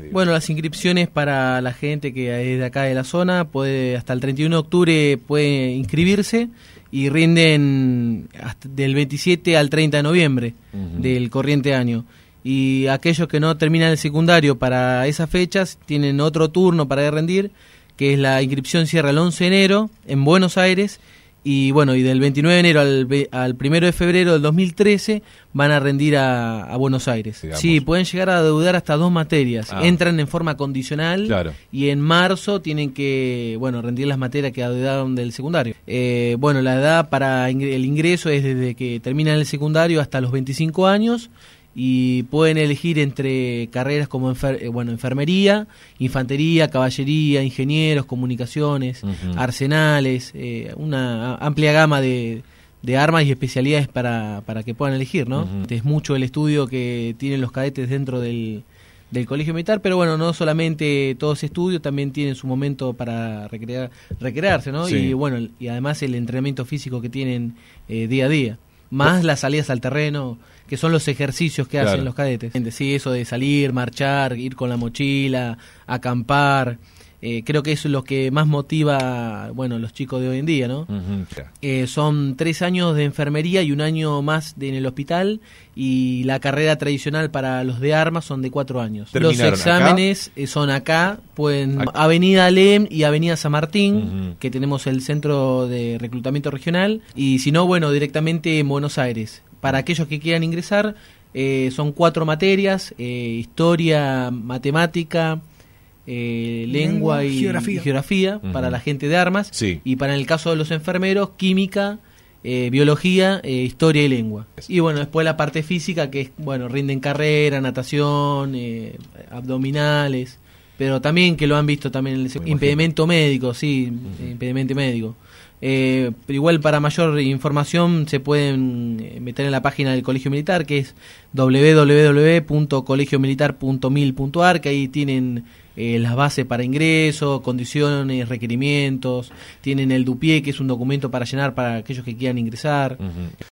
Bueno, las inscripciones para la gente que es de acá de la zona, puede hasta el 31 de octubre puede inscribirse y rinden hasta del 27 al 30 de noviembre del corriente año. Y aquellos que no terminan el secundario para esas fechas tienen otro turno para rendir, que es la inscripción cierra el 11 de enero en Buenos Aires. Y bueno, y del 29 de enero al 1 de febrero del 2013 van a rendir a Buenos Aires. Digamos. Sí, pueden llegar a deudar hasta 2 materias. Entran en forma condicional, claro, y en marzo tienen que, bueno, rendir las materias que adeudaron del secundario. Bueno, la edad para el ingreso es desde que terminan el secundario hasta los 25 años. Y pueden elegir entre carreras como enfermería, infantería, caballería, ingenieros, comunicaciones, arsenales, una amplia gama de armas y especialidades para que puedan elegir, ¿no? Es mucho el estudio que tienen los cadetes dentro del colegio militar, pero bueno, no solamente todo ese estudio, también tienen su momento para recrearse, ¿no? Sí. Y bueno, y además el entrenamiento físico que tienen día a día, más las salidas al terreno, que son los ejercicios que hacen los cadetes. Sí, eso de salir, marchar, ir con la mochila, acampar, creo que eso es lo que más motiva, bueno, los chicos de hoy en día, ¿no? Son 3 años de enfermería y 1 año más en el hospital, y la carrera tradicional para los de armas son de 4 años. Los exámenes son acá, Avenida Alem y Avenida San Martín, que tenemos el centro de reclutamiento regional, y si no, bueno, directamente en Buenos Aires. Para aquellos que quieran ingresar, son 4 materias, historia, matemática, lengua y geografía para la gente de armas, y para el caso de los enfermeros, química, biología, historia y lengua. Y bueno, después la parte física, que es, bueno, rinden carrera, natación, abdominales, pero también que lo han visto también en el impedimento médico, impedimento médico. Pero igual, para mayor información se pueden meter en la página del Colegio Militar, que es www.colegiomilitar.mil.ar, que ahí tienen las bases para ingreso, condiciones, requerimientos, tienen el DUPIE, que es un documento para llenar para aquellos que quieran ingresar.